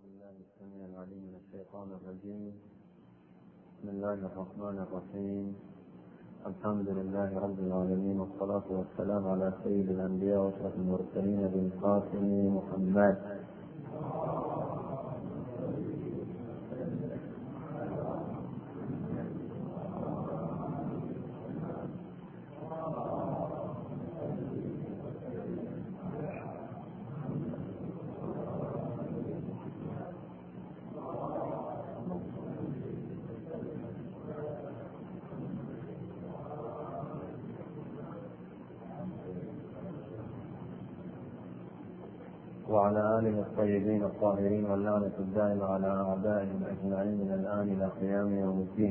بالله السميع العليم من الشيطان الرجيم. بسم الله الرحمن الرحيم. الحمد لله رب العالمين، والصلاة والسلام على سيد الأنبياء وأشرف المرسلين بالقاسم محمد. وعلى آله الطيبين الطاهرين، واللعنة الدائمة على أعدائهم أجمعين من الآن إلى قيام يوم الدين.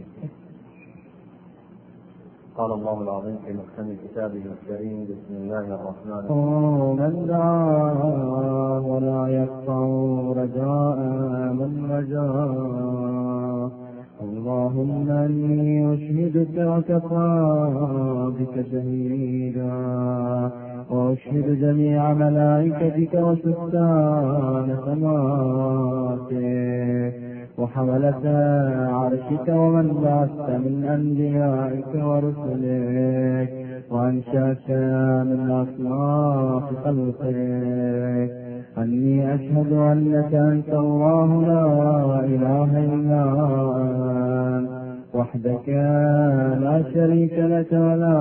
قال الله العظيم في محكم كتابه الكريم: بسم الله الرحمن الرحيم. من دعا ولا يقطع رجاء من رجاه، اللهم إني أشهدك وكفى بك شهيدا، وأشهد جميع ملائكتك وسكان سماواتك وحملة عرشك ومن بعثت من أنبيائك ورسلك وأنشأت من أصناف خلقك، أني أشهد أنك أنت الله لا إله إلا أنت وحدك لا شريك لك ولا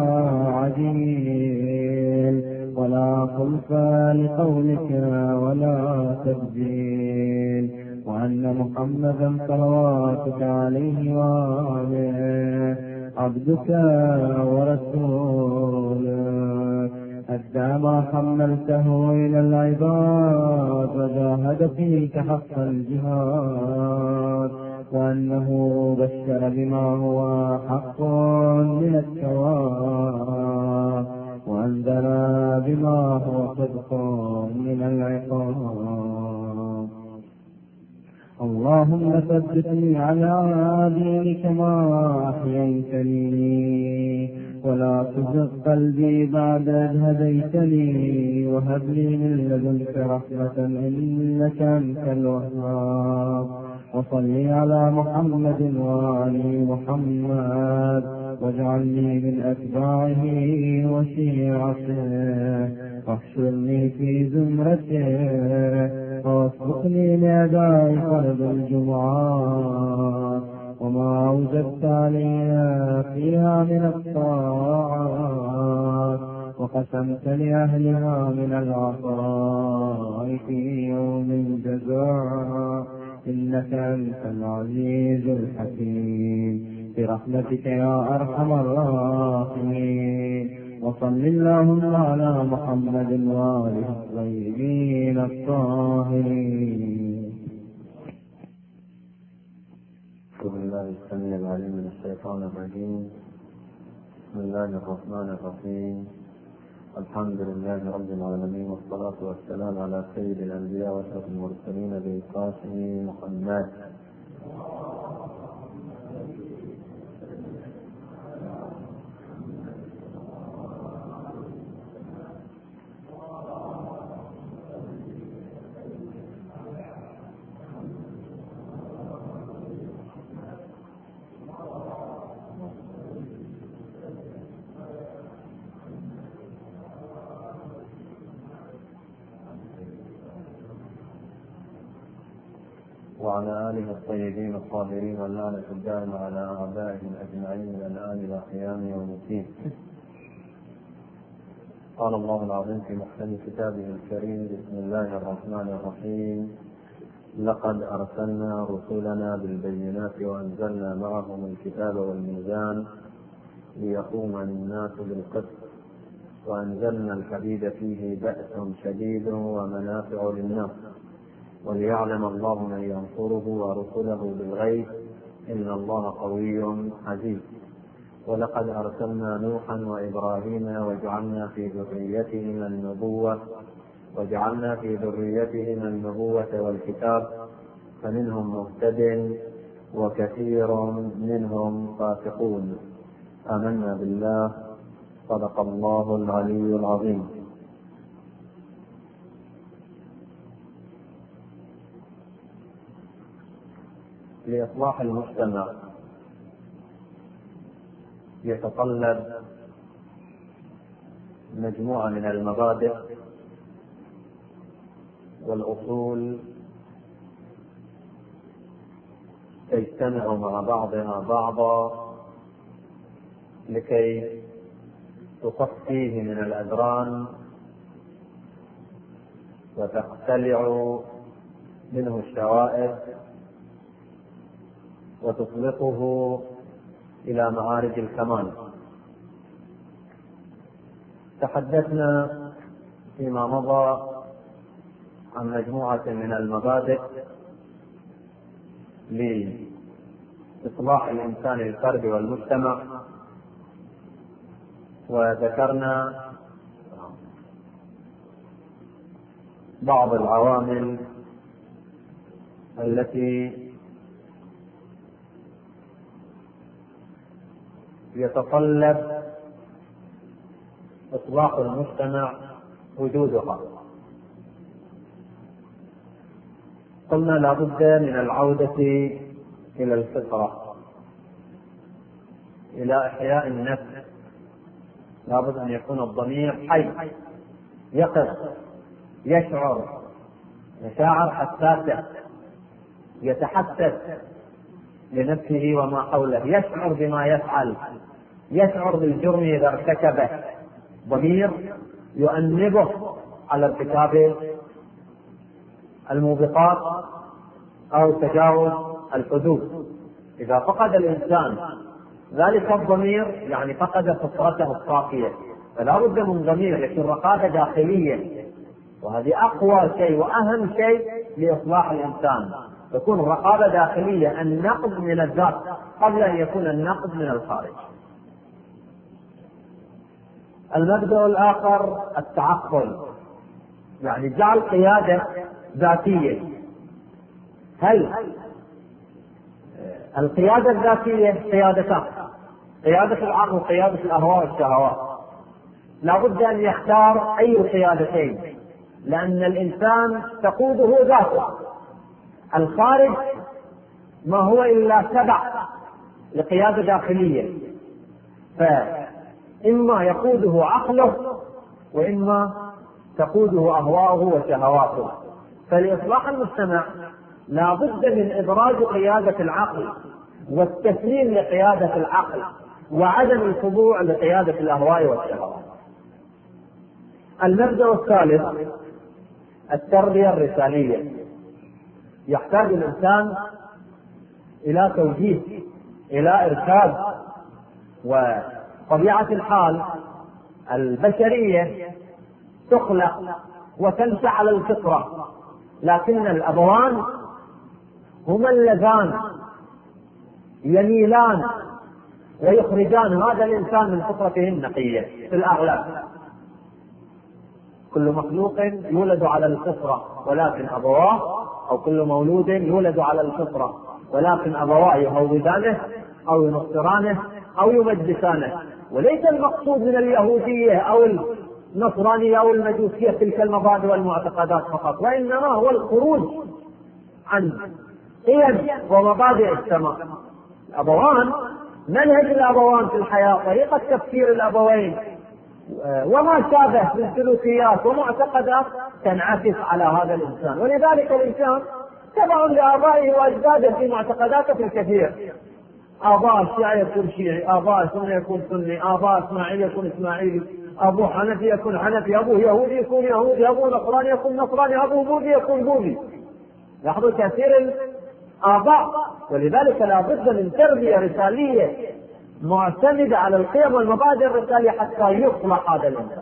عديل ولا خلف لقولك ولا تبديل، وأن محمدا صلواتك عليه وآله عبدك ورسولك، أدى ما حملته إلى العباد وجاهد فيك حق الجهاد، وأنه بشر بما هو حق من الثواب، وأنذر بما هو صدق من العقاب. اللهم ثبتني على دينك ما أحييتني، ولا تزغ قلبي بعد إذ هديتني، وهب لي من لدنك رحمة إنك أنت الوهاب. وصل على محمد وآل محمد، واجعلني من أتباعه وشيعته، واحشرني في زمرته، ووفقني لأداء فرض الجمعات وما أوجبت علينا فيها من الطاعات، وقسمت لأهلها من العطاء في يوم الجزاء، إنك أنت العزيز الحكيم، برحمتك يا أرحم الراحمين. وصل اللهم على محمد وآله الطيبين الطاهرين. بسم الله السميع العليم من الشيطان الرجيم. بسم الله الرحمن الرحيم. الحمد لله رب العالمين، والصلاة والسلام على سيد الأنبياء وأشرف المرسلين بالقاسم محمد. وعلى آله الطيبين الطاهرين، واللعنة الدائمة على أعدائهم أجمعين من الآن إلى قيام يوم الدين. قال الله العظيم في محكم كتابه الكريم: بسم الله الرحمن الرحيم. لقد أرسلنا رسلنا بالبينات وأنزلنا معهم الكتاب والميزان ليقوم الناس بالقسط، وأنزلنا الحديد فيه بأس شديد ومنافع للناس، وليعلم الله من ينصره ورسله بالغيب، إن الله قوي عزيز. ولقد أرسلنا نوحا وإبراهيم وجعلنا في ذريتهما النبوة والكتاب، فمنهم مهتد وكثير منهم فاسقون. آمنا بالله. صدق الله العلي العظيم. لإصلاح المجتمع يتطلب مجموعة من المبادئ والأصول تجتمع مع بعضها بعضا لكي تصفيه من الأدران وتقتلع منه الشوائب وتطلقه إلى معارج الكمال. تحدثنا فيما مضى عن مجموعة من المبادئ لإصلاح الإنسان الفردي والمجتمع، وذكرنا بعض العوامل التي يتطلب إصلاح المجتمع وجودها. قلنا لا بد من العودة إلى الفطرة، إلى إحياء النفس. لا بد أن يكون الضمير حي، يقظ، يشعر مشاعر حساسة، يتحسس لنفسه وما حوله، يشعر بما يفعل، يشعر بالجرم إذا ارتكبه، ضمير يؤنبه على ارتكاب الموبقات أو تجاوز الحدود. إذا فقد الإنسان ذلك الضمير يعني فقد فطرته الصافية، فلا بد من ضمير يكون رقابة داخلية، وهذه أقوى شيء وأهم شيء لإصلاح الإنسان، تكون رقابة داخلية، النقد من الذات قبل أن يكون النقد من الخارج. المبدأ الآخر التعقل، يعني جعل قيادة ذاتية. هل القيادة الذاتية قيادتان، قيادة العقل وقيادة الأهواء والشهوات. لا بد أن يختار أي قيادتين، لأن الإنسان تقوده ذاته، الخارج ما هو إلا تبع لقيادة داخلية، فإما يقوده عقله وإما تقوده أهواءه وشهواته. فلإصلاح المجتمع لا بد من إدراج قيادة العقل والتسليم لقيادة العقل وعدم الخضوع لقيادة الأهواء والشهوات. المبدأ الثالث التربية الرسالية. يحتاج الإنسان إلى توجيه، إلى إرشاد، وطبيعة الحال البشرية تخلق وتنشأ على الفطرة، لكن الأبوان هما اللذان يميلان ويخرجان هذا الإنسان من فطرته النقية في الأغلب. كل مخلوق يولد على الفطرة ولكن أبواه، أو كل مولود يولد على الفطرة ولكن أبواه يهودانه أو ينصرانه أو يمجسانه. وليس المقصود من اليهودية أو النصرانية أو المجوسية تلك المبادئ والمعتقدات فقط، وإنما هو الخروج عن قيم ومبادئ السماء. الأبوان، منهج الأبوان في الحياة، طريقة تفكير الأبوين وما شابه من سلوكيات ومعتقدات تنعكس على هذا الإنسان. ولذلك الإنسان تبع لآبائه وأجداده في معتقداته في الكثير. آباء الشيعي يكون شيعي، آباء السنة يكون سني، آباء إسماعيل يكون إسماعيلي، أبو حنفي يكون حنفي، أبوه يهودي يكون يهودي، أبوه نصراني يكون نصراني، أبوه بوذي يكون بوذي. لاحظوا كثير الآباء. ولذلك لا بد من تربية رسالية معتمدة على القيم والمبادئ الرسالية حتى يصلح هذا الإنسان.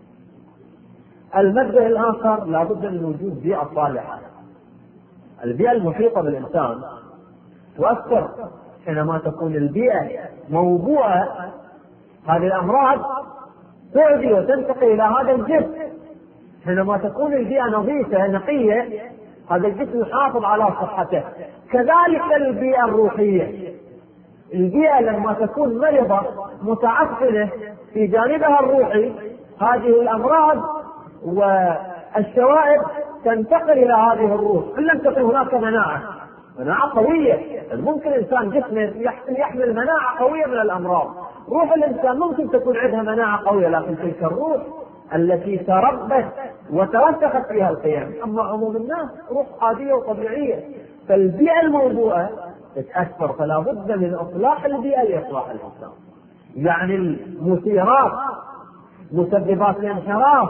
المبدأ الآخر لا بد من وجود بيئة صالحة. البيئة المحيطة بالإنسان تؤثر. حينما تكون البيئة موضوعة، هذه الأمراض تعدي وتنتقل إلى هذا الجسم. حينما تكون البيئة نظيفة نقية، هذا الجسم يحافظ على صحته. كذلك البيئة الروحية، البيئة لما تكون مرضة متعفنة في جانبها الروحي، هذه الأمراض والشوائب تنتقل إلى هذه الروح إن لم تكن هناك مناعة. مناعة قوية. ممكن إنسان جسمه يحمل مناعة قوية من الأمراض، روح الإنسان ممكن تكون عندها مناعة قوية، لكن تلك الروح التي تربت وتوسخت فيها القيم. أما عموم الناس روح عادية وطبيعية، فالبيئة الموضوعة تتأثر، فلا بد من إصلاح البيئة لإصلاح الإنسان. يعني المثيرات، مسببات الانحراف،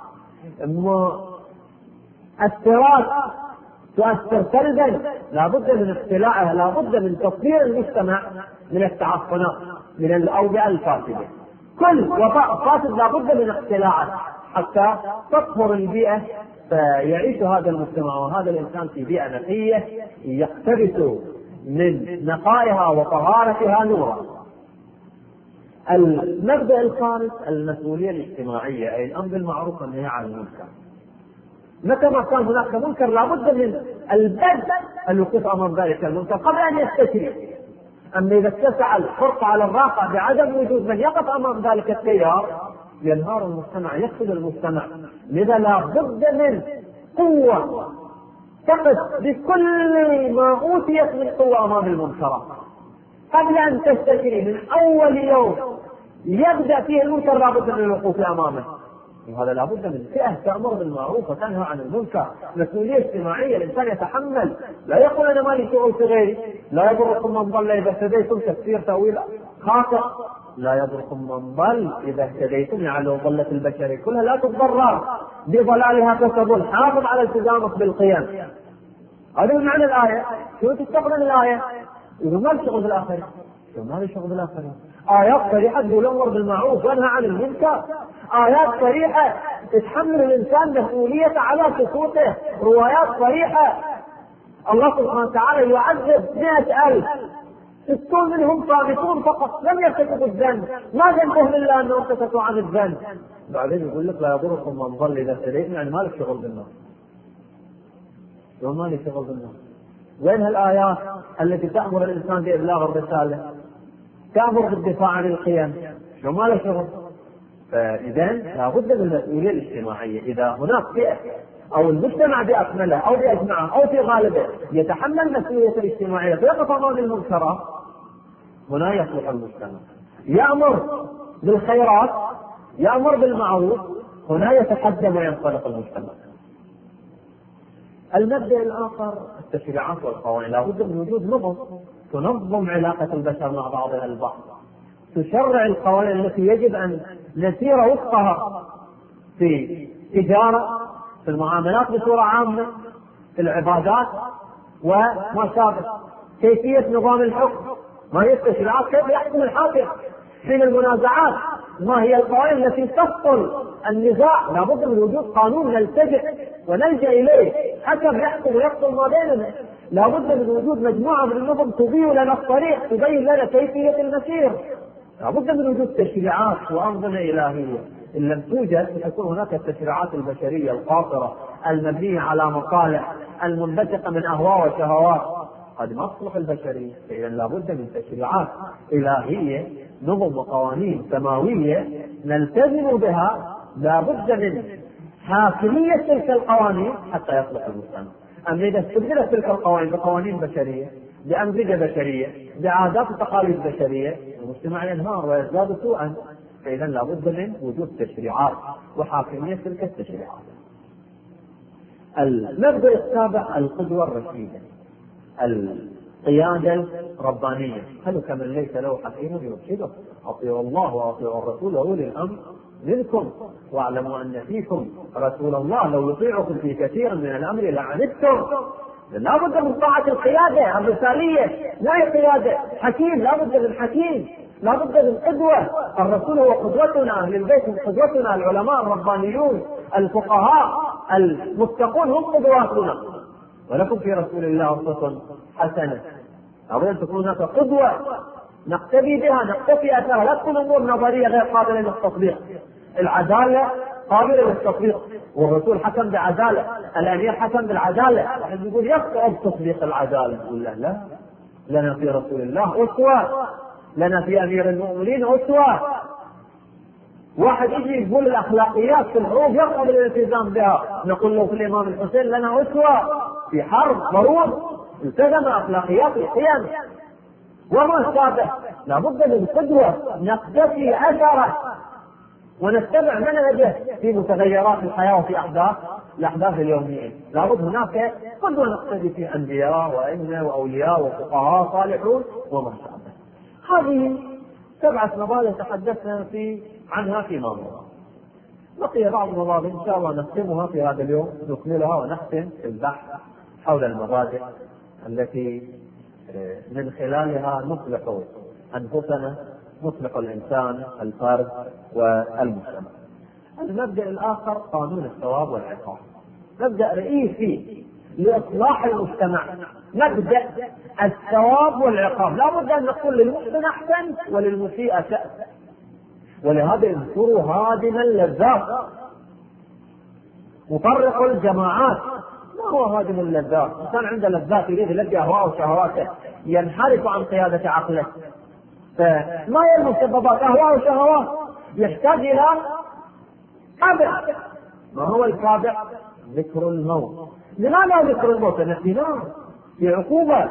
مؤثرات تؤثر سلبا، لا بد من اقتلاعها، لا بد من تطهير المجتمع من التعفنات، من الأوبئة الفاسدة. كل وباء فاسد لا بد من اقتلاعه حتى تطهر البيئة، فيعيش هذا المجتمع وهذا الإنسان في بيئة نقية يقتبس من نقائها وطهارتها نورا. المبدأ الخامس المسؤولية الاجتماعية، أي الأمر بالمعروف والنهي عن المنكر. متى ما كان هناك منكر لابد من البدء الوقوف أمام ذلك المنكر قبل أن يستشري. أما إذا اتسع الحرص على الراقة بعدم وجود من يقف أمام ذلك التيار ينهار المجتمع، يفسد المجتمع. لذا لابد من قوة تقف بكل ما أوتيت من قوة أمام المنكرات قبل أن تستشري. من أول يوم يبدأ فيه المنكر لابد من الوقوف أمامه، وهذا لابد من فئة تأمر بالمعروف وتنهى عن المنكر. مسؤولية اجتماعية، الإنسان يتحمل، لا يقول أنا مالي شغل في غيري. لا يضركم من ضل إذا اهتديتم، تفسير تأويل خاطئ. لا يضركم من ضل إذا اهتديتم، يعني لو ضلت البشرية كلها لا تتضرر بضلالها تضل، حافظ على التزامك بالقيام. هذا معنى الآية. شو تستقبل الآية؟ يقول ما لي شغل بالآخرة. شو ما لي شغل بالآخرة؟ آيات صريحة تقول أمر بالمعروف وانهى عن المنكر، آيات صريحة تتحمل الإنسان مسؤولية على سكوته، روايات صريحة. الله سبحانه وتعالى يعذب 100,000، 60 منهم صامتون فقط لم يرتكبوا الذنب، ما ذنبهم إلا أنهم سكتوا عن الذنب. بعدين يقول لك لا يضركم من ضل إذا اهتديتم، يعني ما لك شغل بالناس. ما لي شغل بالناس. وين هالآيات التي تأمر الإنسان بإبلاغ الرسالة، تأمر بالدفاع عن القيم؟ شو ما له شغل. فإذا لابد من المسؤولية الاجتماعية. إذا هناك فئة أو المجتمع بأكمله أو بأجمعه أو في غالبه يتحمل مسؤولية الاجتماعية فيقف أمام المنكرات، هنا يصلح المجتمع. يأمر بالخيرات، يأمر بالمعروف، هنا يتقدم وينطلق المجتمع. المبدأ الآخر التشريعات والقوانين. لابد من وجود نظم تنظم علاقة البشر مع بعضها البعض، تشرع القوانين التي يجب أن نسير وفقها في التجارة، في المعاملات بصورة عامة، في العبادات وما شابه. كيفية نظام الحكم، ما هي التشريعات، كيف يحكم الحاكم حين المنازعات، ما هي القوانين التي تفصل النزاع. لابد من وجود قانون نلتجئ ونلجأ إليه، حكم يحكم ويفصل ما بيننا. لابد من وجود مجموعة من النظم تضيء لنا الطريق، تبين لنا كيفية المسير. لابد من وجود تشريعات وأنظمة إلهية. إن لم توجد تكون هناك التشريعات البشرية القاصرة المبنية على مصالح المنبثقة من أهواء وشهوات، قد ما تصلح البشرية. إذن لابد من تشريعات إلهية، نظم وقوانين سماوية نلتزم بها. لابد من حاكمية تلك القوانين حتى يصلح المجتمع. أما إذا استبدلت تلك القوانين بقوانين بشرية، بأنظمة بشرية، بعادات وتقاليد بشرية، المجتمع ينهار ويزداد سوءا. فإذا لابد من وجود تشريعات وحاكمية تلك التشريعات. المبدأ السابع القدوة الرشيدة، القيادة الربانية. هل كمن ليس له حكيم يرشده، أطيعوا الله وأطيعوا الرسول وأولي الأمر منكم واعلموا أن فيكم رسول الله لو يطيعكم في كثير من الأمر لعنتم. لا بد من طاعة القيادة الرسالية، لا هي قيادة حكيم، لا بد من حكيم، لا بد من قدوة. الرسول هو قدوتنا، أهل البيت هم قدوتنا، العلماء الربانيون الفقهاء المتقون هم قدواتنا. ولكم في رسول الله أسوة حسنة. أولا تكون هناك قدوة نقتدي بها، نقتفي أثرها، لا تكون أمور نظرية غير قابلة للتطبيق. العدالة قابلة للتطبيق، والرسول حكم بعدالة، الأمير حكم بالعدالة. واحد يقول يصعب تطبيق العدالة، نقول لا، لنا في رسول الله أسوة، لنا في أمير المؤمنين أسوة. واحد يجي يقول الأخلاقيات في الحروب يقبل الالتزام بها، نقول له في الإمام الحسين لنا أسوة. في حرب ضروري التزم أخلاقيات القيم وما شابه. لابد من قدوة نقتفي أثره ونتبع منهجه في متغيرات الحياة وفي الأحداث اليومية. لابد هناك قدوة نقتدي في أنبياء وأئمة وأولياء وفقهاء صالحون وما شابه. هذه 7 مبادئ تحدثنا عنها فيما مضى. بقي بعض المبادئ إن شاء الله نختمها في هذا اليوم، نكملها ونختم البحث حول المبادئ التي من خلالها نصلح أنفسنا، نصلح الإنسان، الفرد والمجتمع. المبدأ الآخر قانون الثواب والعقاب، مبدأ رئيسي لإصلاح المجتمع، مبدأ الثواب والعقاب. لا بد أن نقول للمحسن أحسن وللمسيء أسأت. ولهذا اذكروا هادم اللذات، مفرق الجماعات. ما هو هادم اللذات؟ الإنسان عنده لذات يريد يلقي أهواءه وشهواته، ينحرف عن قيادة عقله. فما هي المسببات؟ أهواء وشهوات، يحتاج إلى كابع. ما هو الكابع؟ ذكر الموت. لماذا ذكر الموت؟ في عقوبة.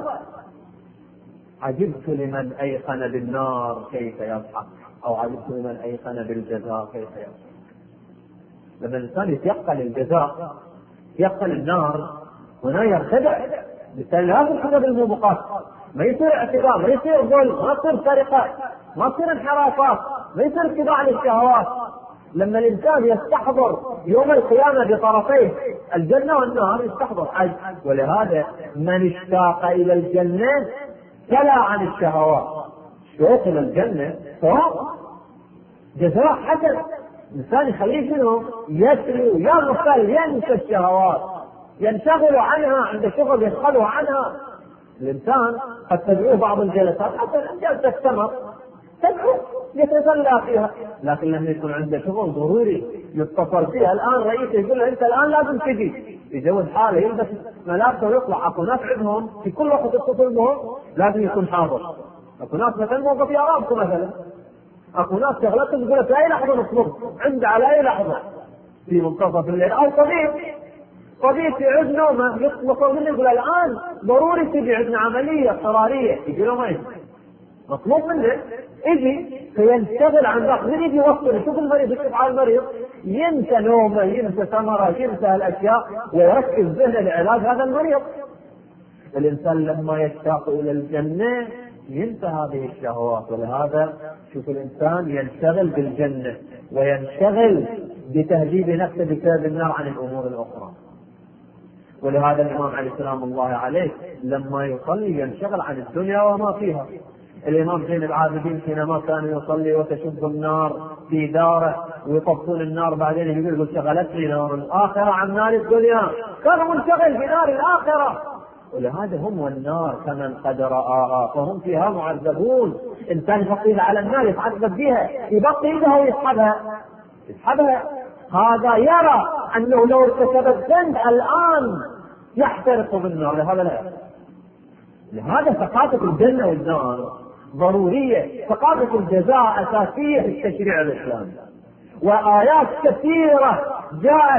عجبت لمن أيقن بالنار كيف يضحك، أو عجبت لمن أيقن بالجزاء كيف يضحك. لما الإنسان يتيقن الجزاء، يتيقن النار، هنا يرتدع. بالتالي لا تنحب بالموبقات، ما يصير اعتداء، ما يصير ظلم، ما يصير سرقة، ما يصير انحرافات، ما يصير اتباع للشهوات. لما الإنسان يستحضر يوم القيامة بطرفيه الجنة والنار يستحضر حج. ولهذا من اشتاق إلى الجنة كلا عن الشهوات. الشوق إلى الجنة ثواب، جزاء حسن. الإنسان يخليه شنو؟ يسري ويغفل، ينسى الشهوات، ينشغل عنها، عند شغل يشغله عنها. الإنسان قد تدعوه بعض الجلسات حتى جلسة السمر تدعو يتسلى فيها، لكن لما يكون عنده شغل ضروري يتصل فيها، الآن رئيسه يقول له أنت الآن لازم تجي، يجوز حاله يلبس ملابسه ويطلع. أكو ناس عندهم في كل وقت يتصل بهم لازم يكون حاضر. أكو ناس مثلا موقف يا رابطه مثلا، أكو ناس شغلتهم تقول في أي لحظة نطلب، عنده على أي لحظة في منتصف الليل. أو طبيب يعد نومه يطلب منه يقول الآن ضروري تجي عندنا عملية اضطرارية، يجي له ما يجي، مطلوب منه يجي، فينشغل عن ذاك. من يجي يوصل يشوف المريض، يشوف على المريض، ينسى نومه، ينسى ثمره، ينسى هالأشياء، ويركز ذهنه لعلاج هذا المريض. الإنسان لما يشتاق إلى الجنة ينسى هذه الشهوات. ولهذا شوف الإنسان ينشغل بالجنة وينشغل بتهذيب نفسه بسبب النار عن الأمور الأخرى. ولهذا الإمام علي سلام الله عليه لما يصلي ينشغل عن الدنيا وما فيها. الإمام زين العابدين حينما كان يصلي وتشب النار في داره ويطفون النار، بعدين يقول شغلتني نار الآخرة عن نار الدنيا، كان منشغل بنار الآخرة. ولهذا هم والنار كمن قد رآها فهم فيها معذبون. إنسان يفقد على النار يتعذب بها، يبقي يدها ويسحبها، هذا يرى أنه لو ارتكب الذنب الآن يحترق بالنار. لهذا لا يحترق. لهذا ثقافة الجنة والنار ضرورية، ثقافة الجزاء أساسية في التشريع الإسلامي. وآيات كثيرة جاءت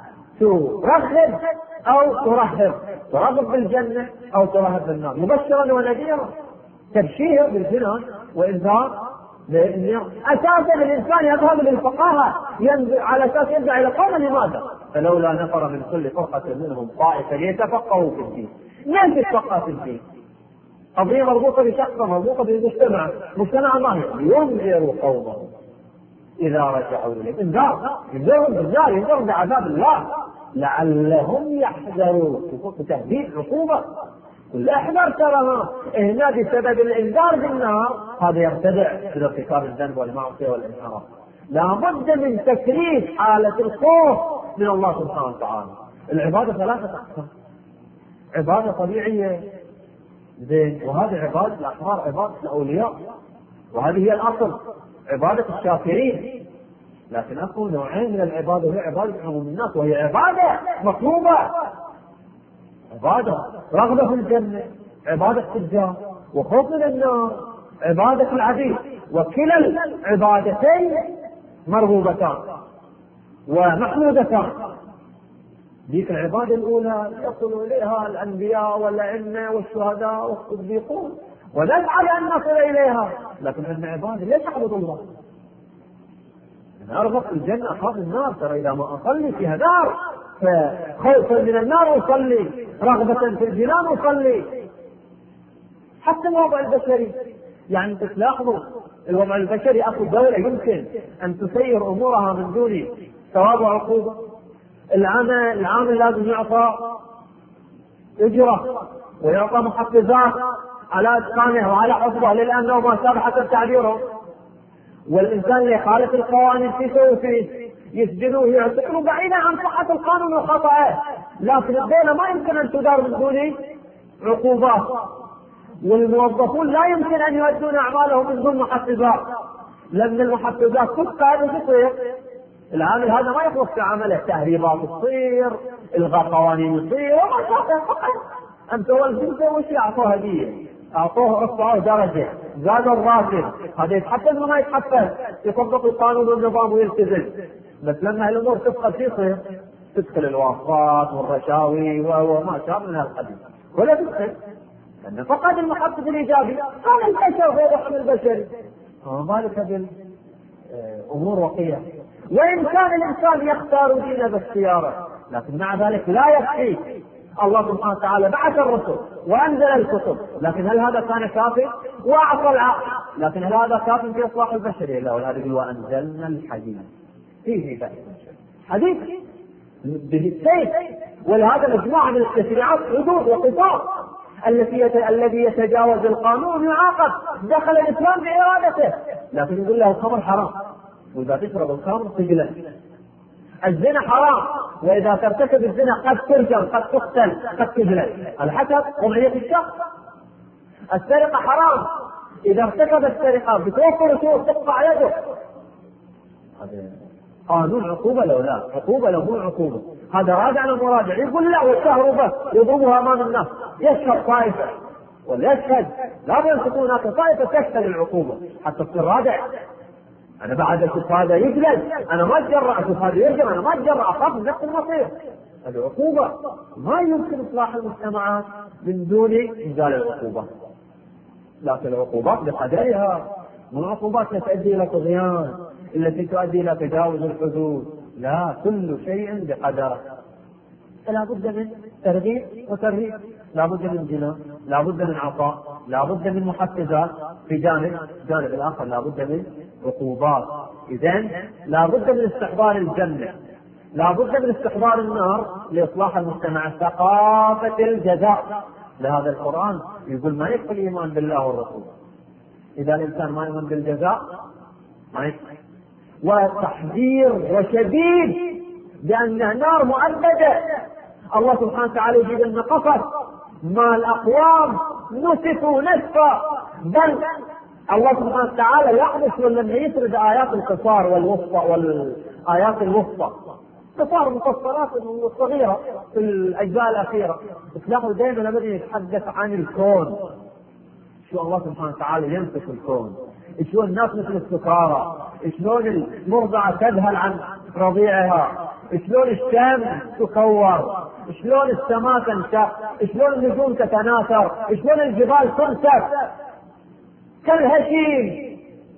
ترغب أو ترهب، ترغب بالجنة أو ترهب بالنار، مبشرا ونذيرا، تبشير بالجنان وإنذار بالنار. أساسا الإنسان يذهب للفقاهة على أساس يرجع إلى قوم. لماذا؟ فلولا نفر من كل فرقة منهم طائفة ليتفقهوا في الدين. لن تتفقه في الدين؟ قضية مربوطة بشخص، مربوطة بالمجتمع. مجتمع الله ينذر قومه إذا رجعوا إليه، ينذرهم بالنار، ينذرهم بعذاب الله لعلهم يحذرون. تهديد عقوبة، لا احذر ترى هنا بسبب الإنذار بالنار هذا يرتدع إلى ارتكاب الذنب والمعصية والانحراف. لا بد من تكريس حالة الخوف من الله سبحانه وتعالى. العبادة 3 أقسام: عبادة طبيعية زين، وهذه عبادة الأحرار، عبادة الأولياء، وهذه هي الأصل عبادة الشاكرين. لكن أكو نوعين من العبادة، وهي عبادة عموم الناس، وهي عبادة مطلوبة، عبادة رغبة في الجنة، عبادة التجار، وخوف من النار، عبادة العبيد. وكلا العبادتين مرغوبتان ومحمودتان. ذيك العبادة الأولى يصل إليها الأنبياء والأئمة والشهداء والصديقون، ونسعى أن نصل إليها، لكن عندنا عبادة ليش أعبد الله؟ أنا أرغب في الجنة أخاف النار، ترى إذا ما أصلي فيها نار، فخوفا من النار أصلي، رغبة في الجنان أصلي. حتى الوضع البشري، يعني تلاحظوا الوضع البشري أخو دولة يمكن أن تسير أمورها من دون ثواب وعقوبة. العامل لازم يعطى أجرة ويعطى محفزات على إتقانه وعلى حفظه لأنه ما شابه حسب تعبيره، والإنسان اللي يخالف القوانين يسوي فيه يسجنوه يعتقلوا بعيدا عن صحة القانون وخطأه. لكن الدولة ما يمكن أن تدار من دون عقوبات، والموظفون لا يمكن أن يؤدون أعمالهم من دون محفزات، لأن المحفزات تفقد تصير العامل هذا ما يخلص في عمله، تهريبات تصير، الغاء قوانين يصير، وما شابه. أنت والجنة وش أعطوه هدية، أعطوه رفعه درجة، زادوا الراتب، هذا يتحفز وما يتحفز، يطبق القانون والنظام ويلتزم. بس لما الأمور تفقد شيء يصير، تدخل الواسطات والرشاوي وما شابه من هالقبيل، ولا تدخل لأن فقد المحفز الإيجابي. هذا البشر غير حمل البشري، وما ذلك بالأمور وقية. وإن كان الإنسان يختار دينه باختياره، لكن مع ذلك لا يكفي. الله سبحانه وتعالى بعث الرسل وأنزل الكتب، لكن هل هذا كان كافٍ؟ وأعطى العقل، لكن هل هذا كافٍ في إصلاح البشرية؟ لا. ولهذا يقول وأنزلنا الحديد فيه بأس حديد بالسيف. ولهذا مجموعة من التشريعات حدود وقصاص، الذي يتجاوز القانون يعاقب. دخل الإسلام بإرادته، لكن يقول له الخمر حرام، وإذا تشرب الخمر تجلد. الزنا حرام، وإذا ترتكب الزنا قد ترجم، قد تقتل، قد تجلد، على حسب وضعية الشخص. السرقة حرام، إذا ارتكب السرقة بتوفر شروط تقطع يده. هذا قانون عقوبة لو لا عقوبة لو مو عقوبة. هذا راجع للمراجع، يقول لا والكهرباء يضربها أمام الناس، يشهد طائفة ولا يشهد، لا يكون هناك طائفة تشهد العقوبة حتى تصير راجع. أنا بعد أشوف هذا يجلد، أنا ما أتجرأ، أشوف هذا يرجم، أنا ما أتجرأ، أخاف من نفس المصير. هذه عقوبة. ما يمكن إصلاح المجتمعات من دون إنزال العقوبة، لكن العقوبات بقدرها، مو عقوبات تؤدي إلى طغيان التي تؤدي إلى تجاوز الحدود، لا، كل شيء بقدره. فلا بد من ترغيب وترهيب، لا بد من جنان، لا بد من عطاء، لا بد من محفزات في جانب الآخر لا بد من عقوبات. إذن لا بد من استحضار الجنة، لا بد من استحضار النار لإصلاح المجتمع، ثقافة الجزاء. لهذا القرآن يقول ما يكفي الإيمان بالله والرسول، إذا الإنسان ما يؤمن بالجزاء ما يكفي. وتحذير وشديد بأن نار مؤبدة. الله سبحانه وتعالى يجيب أن قصص ما الأقوام نسفوا نسفا، بل الله سبحانه وتعالى يحدث لما يسرد آيات القصار والوسطى والآيات الوسطى، قصار مفصلات صغيرة في الأجزاء الأخيرة. تلاحظوا دائما لما يتحدث عن الكون، شو الله سبحانه وتعالى يمسك الكون، شلون الناس مثل السكارى، شلون المرضعة تذهل عن رضيعها، شلون الشمس تكور، شلون السماء تنشق، شلون النجوم تتناثر، شلون الجبال تنسف كالهشيم،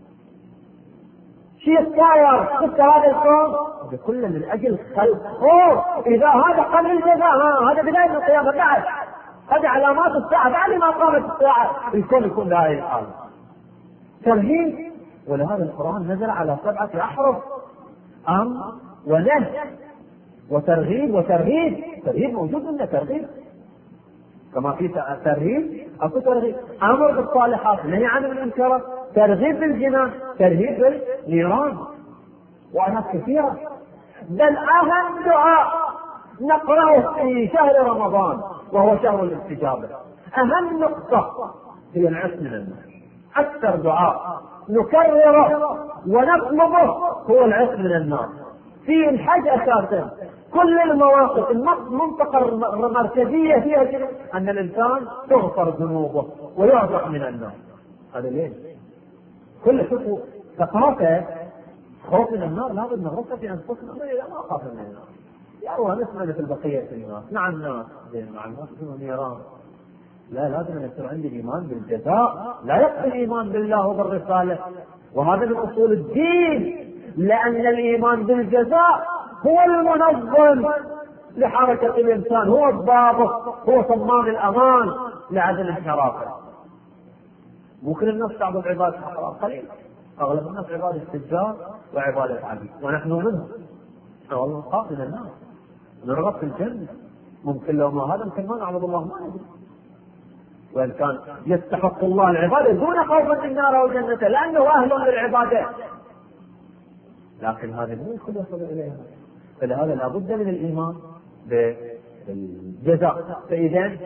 شيء صاير. شفت هذا الكون كله من أجل خلق. إذا هذا قبل الجزاء، هذا بداية القيامة، بعد هذه علامات الساعة، بعد ما قامت الساعة الكون يكون بهذه الحالة. ترهيب. ولهذا القرآن نزل على 7 أحرف، أمر ونهي وترغيب وترهيب. ترهيب موجود لنا ترغيب، كما في ترهيب أو ترغيب. أمر بالصالحات، نهي عن المنكرات، ترغيب بالجنان، ترهيب بالنيران، وآيات كثيرة. بل أهم دعاء نقرأه في شهر رمضان وهو شهر الاستجابة، أهم نقطة هي العصمة من النار. أكثر دعاء نكرره ونطلبه هو العصمة من النار. في الحج أساسا كل المواقف المنطقة المركزية فيها أن الإنسان تغفر ذنوبه ويعتق من النار. هذا ليه؟ كل شوفوا ثقافة خوف من النار، لابد نغرسها في أنفسنا. لا ما أخاف من النار، يروى نسمع مثل بقية الناس مع الناس مع الناس هم نيران. لا، لازم أن يصير عندي إيمان بالجزاء، لا يكفي الإيمان بالله وبالرسالة، وهذا من أصول الدين، لأن الإيمان بالجزاء هو المنظم لحركة الإنسان، هو الضابط، هو صمام الأمان لعدم انحرافه. ممكن الناس تعبد عبادة قليل، أغلب الناس عبادة التجار وعبادة عبيد، ونحن منهم. والله نخاف من الناس، نرغب في الجنة، ممكن لو ما هذا ممكن ما نعبد الله ما ندري، وإن كان يستحق الله العبادة دون خوف من النار أو جنته لأنه أهل للعبادة، لكن هذا مو الكل يصل إليها. فلهذا لابد من الإيمان بالجزاء. فإذا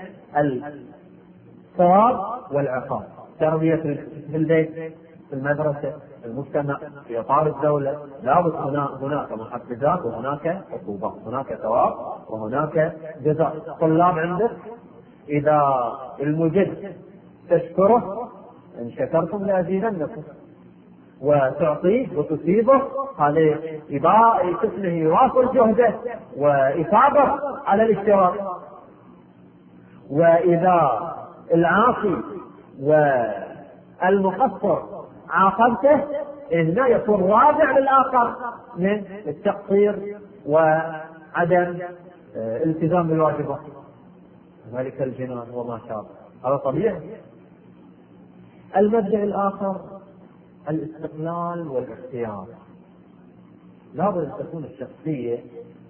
الثواب والعقاب، تربية في البيت، في المدرسة، في المجتمع، في إطار الدولة، لابد هناك محفزات وهناك عقوبات، هناك ثواب وهناك جزاء. طلاب عندك إذا المجد تشكره، إن شكرتم لأزيدنكم، وتعطيه وتصيبه، هذا يواصل جهده وإثابه على الاشتراك. وإذا العاصي والمقصر عاقبته، هنا يكون رادع للآخر من التقصير وعدم الالتزام بالواجبات، ذلك الجنان وما شابه، هذا طبيعي. المبدأ الآخر الاستقلال والاختيار. لابد أن تكون الشخصية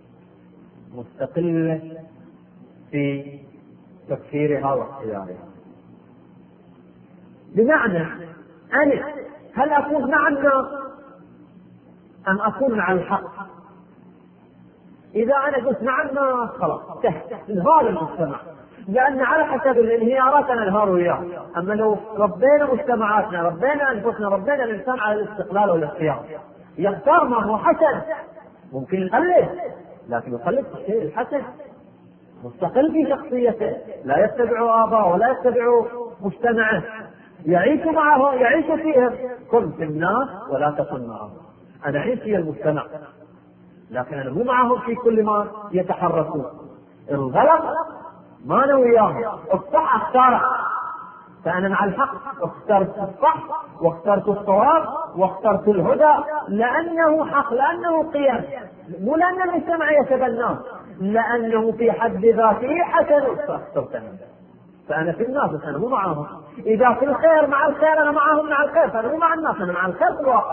مستقلة في تفكيرها واختيارها، بمعنى أنا هل أكون مع الناس أم أكون مع الحق؟ إذا أنا كنت مع الناس خلاص انهار المجتمع، لأن على حسب الانهيارات أنا انهار وياه. أما لو ربينا مجتمعاتنا، ربينا أنفسنا، ربينا الإنسان على الاستقلال والاختيار، يختار ما هو حسن، ممكن يقلد لكن يقلد في الشيء الحسن، مستقل في شخصيته، لا يتبع آباءه ولا يتبع مجتمعه، يعيش معه، يعيش فيهم. كن في الناس ولا تكن معهم. أنا أعيش في المجتمع لكن أنا مو معهم في كل ما يتحركون. الغلط ما أنا وياهم، الصح اختاره، فأنا مع الحق، اخترت الصح واخترت الصواب واخترت الهدى لأنه حق، لأنه قيم، مو لأن المجتمع يتبناه، لأنه في حد ذاته حسن، فأنا في الناس بس أنا مو معهم. إذا في الخير مع الخير أنا معهم مع الخير، فأنا مو مع الناس، أنا مع الخير في الواقع.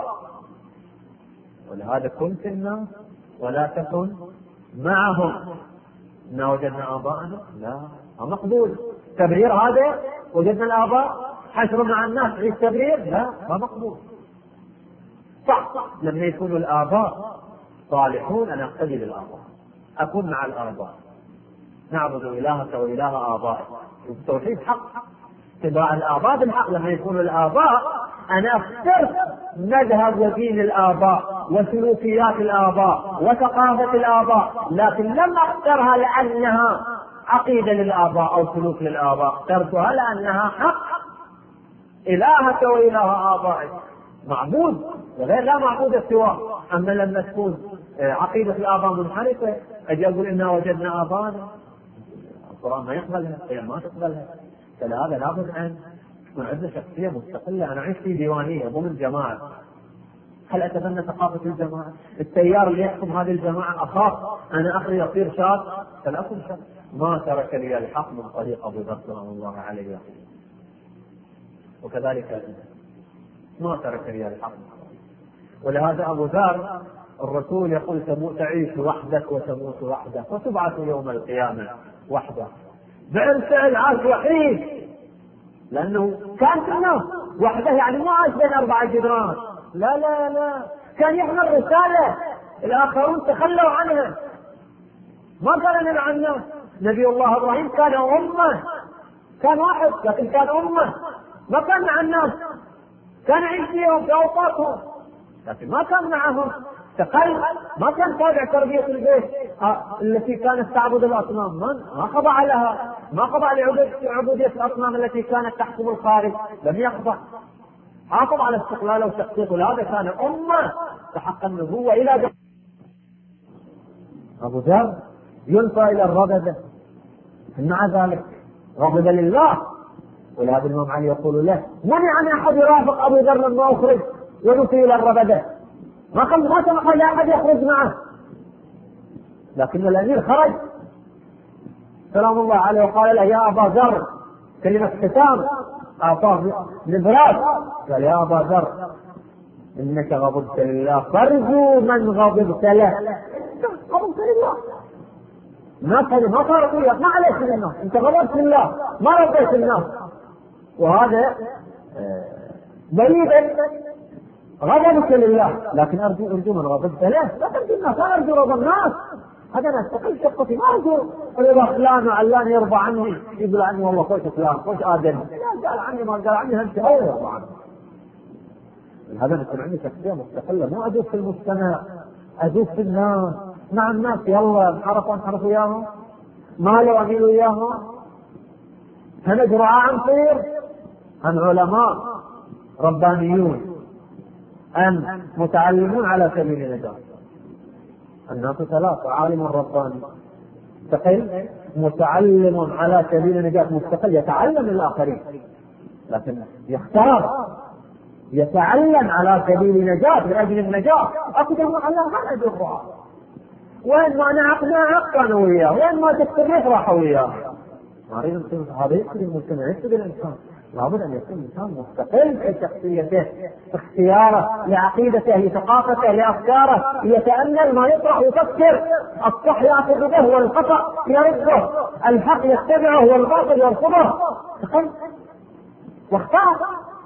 ولهذا كن في الناس ولا تكن معهم. إن وجدنا آباءنا لا مقبول. تبرير هذا وجدنا الآباء حشر مع الناس في التبرير لا ما مقبول. صح لما يكونوا الآباء صالحون أنا أقتدي بالآباء، أكون مع الآباء، نعبد إلهك وإله آبائك، التوحيد حق، اتباع الآباء بالحق. لما يكونوا الآباء أنا أخترت مذهب ودين الآباء وسلوكيات الآباء وثقافة الآباء، لكن لم أخترها لأنها عقيدة للآباء أو سلوك للآباء، اخترتها لأنها حق، إلهك وإله آبائك، معبود وغير لا معبود سواه. أما لما تكون عقيدة الآباء منحرفة أجي أقول إنا وجدنا آباءنا، القرآن ما يقبلها، هي ما تقبلها. فلهذا لابد أن تكون عندنا شخصية مستقلة. أنا أعيش في ديوانية مو من جماعة. هل أتبنى ثقافة الجماعة؟ التيار اللي يحكم هذه الجماعة أخاف أنا أخري أصير شاذ، فلا أكون شاذ. ما ترك لي الحق من طريق أبو بكر رضي الله عليه، وكذلك ما ترك لي الحق. ولهذا أبو ذر الرسول يقول تعيش وحدك وتموت وحدك وتبعث يوم القيامة وحدك. بالفعل عاش وحيد، لأنه كان في الناس وحده، يعني ما عاش بين 4 جدران، لا لا لا، كان يحمل رسالة الآخرون تخلوا عنها، ما كان مع الناس. نبي الله إبراهيم كان أمة، كان واحد لكن كان أمة، ما كان مع الناس، كان يعيش فيهم في أوقاتهم لكن ما كان معهم، تقل، ما كان تابع تربية البيت التي كانت تعبد الأصنام، ما خضع لها، ما خضع لعبودية الأصنام التي كانت تحكم الخارج، لم يخضع، حافظ على استقلاله وتخطيطه. هذا كان أمة تحقق النبوة إلى أبو ذر يلقى إلى الربدة، مع ذلك غضب لله. ولهذا الإمام علي يقول له: منع أن أحد يرافق أبو ذر لما أخرج ونفي إلى الربدة، ما سمح لأحد يخرج معه. لكن الأمير خرج سلام الله عليه وقال له: يا أبا ذر، كلمة ختام أعطاه نبرات، قال: يا أبا ذر إنك غضبت لله فارجو من غضبت له. غضبت لله، ما صارت وياك، ما عليك من الناس، أنت غضبت لله ما رضيت الناس. وهذا دليل غضبك لله، لكن أرجو من غضبت له، لا ترجو الناس، لا أرجو رضا الناس. هذا أنا أستقل شقتي، ما أرجو إذا فلان وعلان يرضى عني، يقول عني والله خوش فلان خوش آدم، لا قال عني ما قال عني همشي هو يرضى عني. هذا نكون عندي شخصية مستقلة، ما أدوس في المجتمع، أدوس في الناس، مع الناس، يلا انحرف وياهم، ما لو أميل وياهم. هنجرى عن طير، عن علماء ربانيون، أن متعلمون على سبيل النجاة. الناس ثلاثة: عالم رباني مستقل، متعلم على سبيل النجاة مستقل يتعلم الآخرين لكن يختار يتعلم على سبيل النجاة لأجل النجاة. أقدم على هذا الجرعة، وين ما نعقنا عقنا وياه، وين ما تستريح راح وياه. هذا يقتل المجتمع، يقتل الإنسان. لابد أن يكون الإنسان مستقل في شخصيته، اختياره لعقيدته، لثقافته، لأفكاره، يتأمل ما يطرح ويفكر، الصح يأخذ به والخطأ يرده، الحق يتبعه والباطل يرفضه، واختار.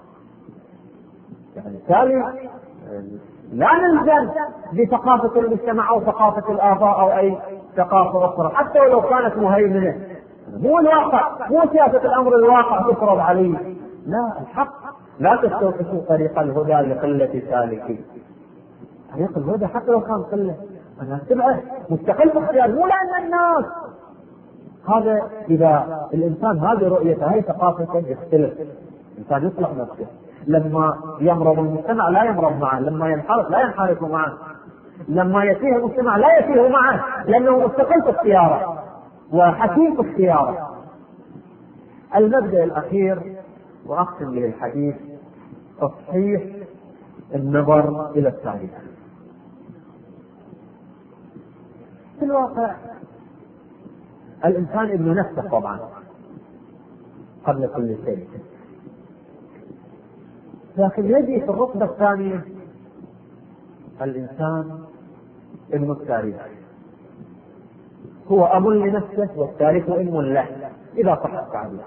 يعني بالتالي لا نلزم بثقافة المجتمع أو ثقافة الآباء أو أي ثقافة أخرى حتى ولو كانت مهيمنة. مو الواقع، مو سياسة الأمر الواقع تفرض عليه، لا، الحق. لا تستوقفوا طريق الهدى لقلة سالكين. طريق الهدى حتى لو كان قلة أنا أتبعه، مستقل باختيار، مو لأن الناس. هذا إذا الإنسان هذه رؤيته، هذه ثقافته، يختلف. الإنسان يصلح نفسه. لما يمرض المجتمع لا يمرض معه، لما ينحرف لا ينحرف معه، لما يتيه المجتمع لا يتيه معه، لأنه مستقل في اختياره وحكيم في اختياره. المبدأ الأخير وأختم به الحديث: تصحيح النظر إلى التاريخ. في الواقع الإنسان ابن نفسه طبعا قبل كل شيء، لكن يجي في الرتبة الثانية الإنسان ابن التاريخ، هو أب لنفسه والتاريخ أم له إذا صح التعبير.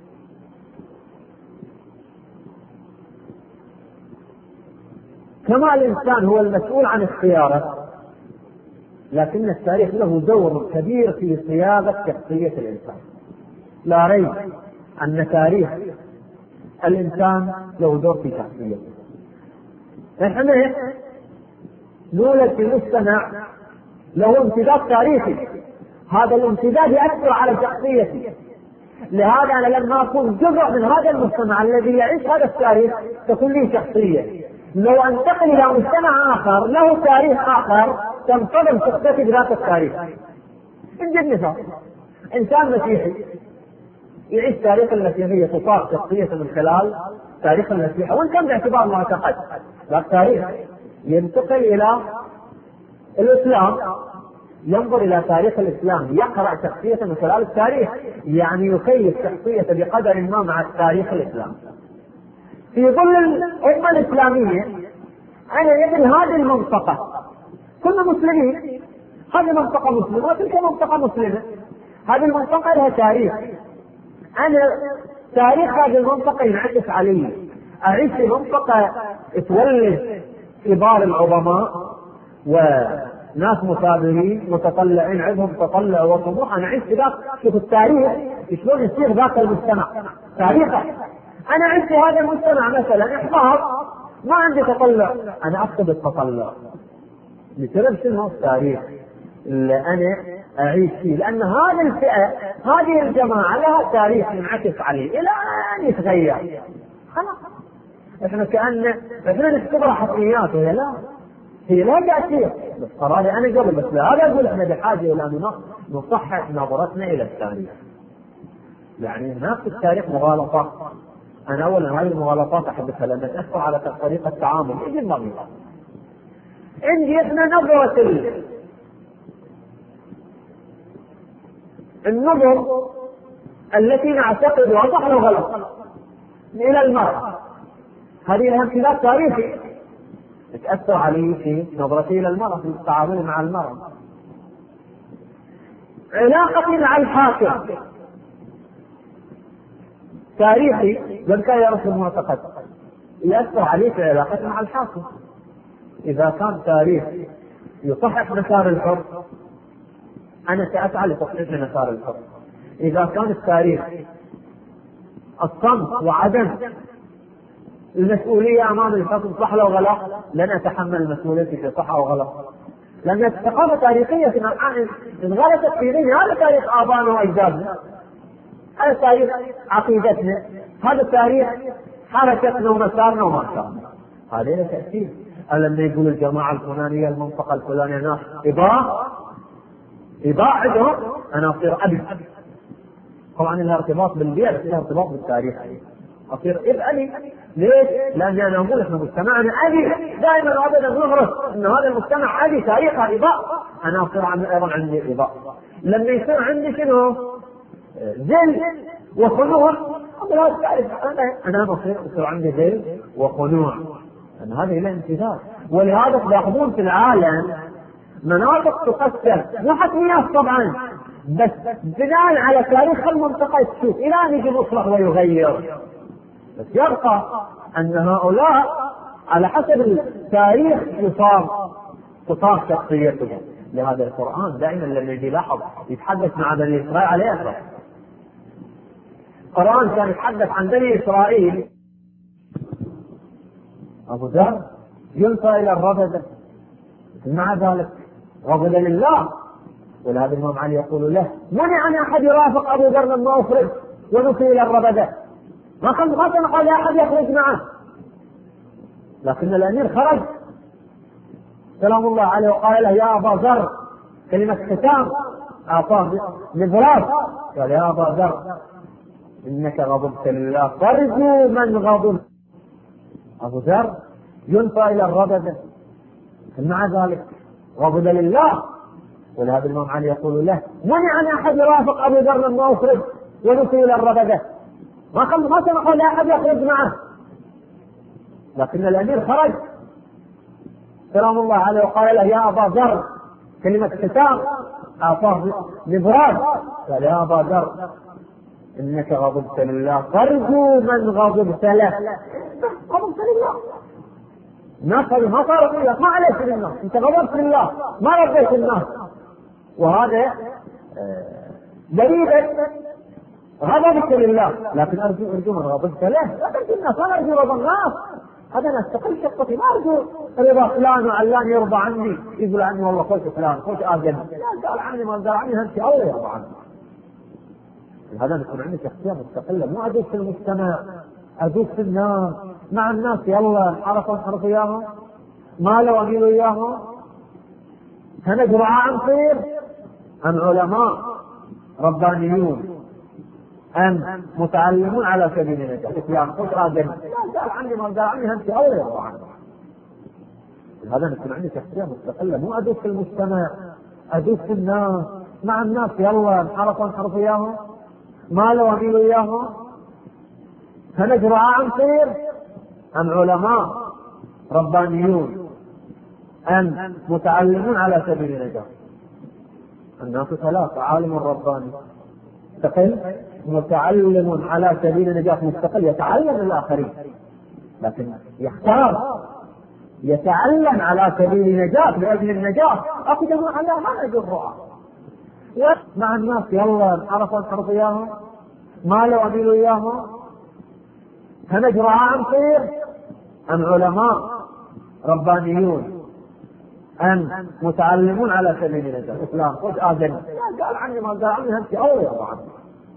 كما الإنسان هو المسؤول عن اختياره، لكن التاريخ له دور كبير في صياغة شخصية الإنسان. لا ريب أن تاريخ الإنسان له دور في شخصيته. نحن نولد في مجتمع له امتداد تاريخي، هذا الامتداد يأثر على شخصيتي. لهذا أنا لما أكون جزء من هذا المجتمع الذي يعيش هذا التاريخ تكون لي شخصية. لو أنتقل إلى مجتمع آخر له تاريخ آخر تنتظم شخصيتي بذات التاريخ. نجد مثال: إنسان مسيحي يعيش تاريخ المسيحية، تصاغ شخصيته من خلال تاريخ المسيحية، وإن كان باعتبار معتقد، لكن تاريخ. ينتقل إلى الإسلام، ينظر إلى تاريخ الإسلام، يقرأ شخصيته من خلال التاريخ، يعني يكيف شخصيته بقدر ما مع التاريخ الإسلامي. في ظل الأمة الإسلامية أنا ابن هذه المنطقة، كنا مسلمين، هذه منطقة مسلمة وتلك منطقة مسلمة، هذه المنطقة لها تاريخ، أنا تاريخ هذه المنطقة ينعكس علي. أعيش في منطقة تولد كبار العظماء وناس مثابرين متطلعين، عندهم تطلع وطموح. أنا أعيش في ذاك، شوف التاريخ شلون يصير ذاك المجتمع تاريخه. أنا عندي هذا المجتمع مثلا إحباط، ما عندي تطلع، أنا أفقد التطلع بسبب شنو؟ التاريخ اللي أنا أعيش فيه، لأن هذه الفئة، هذه الجماعة لها تاريخ ينعكس عليه إلى أن يتغير. خلاص إحنا كأن إحنا نختبر حقيقيات ولا لا؟ هي لا تأثير، بس قراري أنا قبل، بس لا أقول إحنا بحاجة إلى أن نصحح نظرتنا إلى التاريخ. يعني هناك في التاريخ مغالطات. أنا أولا هذه المغالطات أحدثها لأن تأثر على طريقة التعامل. يجي النظر عندي إحنا نظرة النظر التي نعتقدها صح أو غلط إلى المرأة، هذه لها امتداد تاريخي تأثر علي في نظرتي إلى المرأة في التعامل مع المرأة. علاقتي مع الحاكم تاريخي لم كان يرسم معتقد يأثر عليه في علاقتي مع الحاكم. إذا كان تاريخ يصحح مسار الحر أنا سأسعى لتصحيح مسار الحر. إذا كان التاريخ الصمت وعدم المسؤولية أمام الحكم صح أو غلط لن أتحمل المسؤولية في صح أو غلط، لأن الثقافة التاريخية انغرست في ذهني. هذا تاريخ آبائنا وأجدادنا، هذا تاريخ عقيدتنا، هذا تاريخ حركتنا ومسارنا وما شاءنا. هذا له تأثير. لما يقول الجماعة الفلانية المنطقة الفلانية ناس إباء عندهم أنا أصير أبي. طبعا لها ارتباط بالبيئة بس لها ارتباط بالتاريخ. أصير أبي ليش؟ لأن أنا أقول إحنا مجتمعنا أبي دائما وأبدا نغرس إن هذا المجتمع أبي تاريخه إباء، أنا أصير أيضا عندي إباء. لما يصير عندي شنو؟ ذل وخنوع، أنا أصير عندي ذل وخنوع، أن هذا له امتداد. ولهذا تلاحظون في العالم مناطق تقسم مو حتميات طبعا، بس بناء على تاريخ المنطقة تشوف إلى أن يجي مصلح ويغير. بس يبقى أن هؤلاء على حسب التاريخ تصار شخصيتهم. لهذا القرآن دائما لما يجي لاحظ يتحدث مع بني إسرائيل عليه أسرع. القرآن كان يتحدث عن بني إسرائيل. أبو ذر يلقى إلى الربذة، مع ذلك غضب لله. ولهذا الإمام علي يقول له منع أن أحد يرافق أبو ذر لما أخرج ونفي إلى الربذة، ما كان قال أحد يخرج معه، لكن الأمير خرج سلام الله عليه وقال له يا أبا ذر، كلمة ختام أعطاه مبراس، قال يا أبا ذر إنك غضبت لله فارجو من غضب. أبو ذر ينفى إلى الربذة، مع ذلك غضب لله. ولهذا الإمام علي يقول له منع أن أحد يرافق أبو ذر لما أخرج ونفي إلى الربذة، ما سمحوا لأحد يخرج معه، لكن الأمير خرج سلام الله عليه وقال له يا أبا ذر، كلمة ختام أعطاه مبراس، قال يا أبا ذر إنك غضبت لله فارجو من غضبت له. غضبت لله ما صارت لله، ما عليك للناس، أنت غضبت لله ما رضيت الناس. وهذا دليل غضبت لله، لكن أرجو من غضبت له، لا ترجو الناس، ما أرجو رضا الناس. هذا أنا استقل شقتي، ما أرجو رضا فلان وعلان يرضى عني، يقول عني والله قلت فلان قلت آدم، لا قال عني ما قال عني أنت الله يرضى عني. هذا يكون عندي شخصية مستقلة، مو أدوس في المجتمع، أدوس في الناس، مع الناس يلا عرفوا انحرف إياهم، ما لو أميلوا إياهم، هنجرى عن خير أم علماء ربانيون أم متعلمون على سبيل النجاة. الإسلام قلت آدم لا قال عني ما قال عني أنت الله يرضى عني. هذا يكون عندي شخصية مستقلة، مو أدوس في المجتمع، أدوس في الناس، مع الناس يلا عرفوا انحرف إياهم، ما لو أميلوا إياهم، هنجرى عن خير أم علماء ربانيون أم متعلمون على سبيل النجاة. الناس ثلاثة: عالم رباني مستقل، متعلم على سبيل النجاة مستقل يتعلم الآخرين لكن يختار يتعلم على سبيل النجاة لأجل النجاة، أقدموا على هذا الرؤى مع الناس يلا عرفوا انحرف إياهم، ما لو أميلوا إياهم، هنجرى عن خير أم علماء ربانيون أم متعلمون على سبيل النجاة. الإسلام قلت آدم قال عني ما قال عني أنت الله يرضى عني.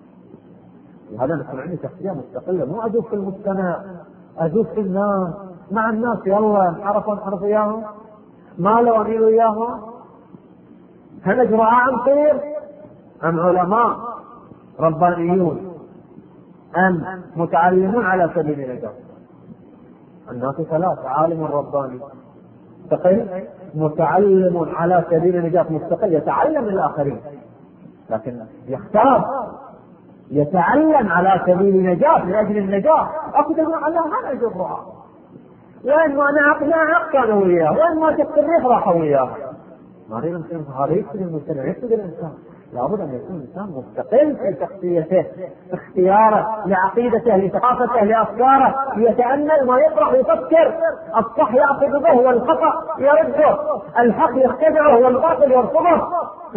هذا يكون عندي شخصية مستقلة، مو أدوس في المجتمع، أدوس في الناس، مع الناس يلا عرفوا انحرف إياهم، ما لو أميل إياها؟ هل جراء أم خير؟ أم علماء ربانيون؟ أم متعلمون على سبيل النجاة؟ الناس ثلاثة: عالم رباني مستقل، متعلم على سبيل النجاة مستقل يتعلم من الآخرين لكن يختار يتعلم على سبيل النجاة من أجل النجاة. أكو تقول الله هذا جرعة، وين ما نعق كانوا وياه، وين ما تكتب الريح راحوا وياه. ما هذا يقتل المجتمع، يقتل الإنسان. لابد أن يكون الإنسان مستقل في شخصيته، اختياره لعقيدته، لثقافته، لأفكاره، يتأمل ما يطرح ويفكر. الصح يأخذ به والخطأ يرده، الحق يتبعه والباطل يرفضه.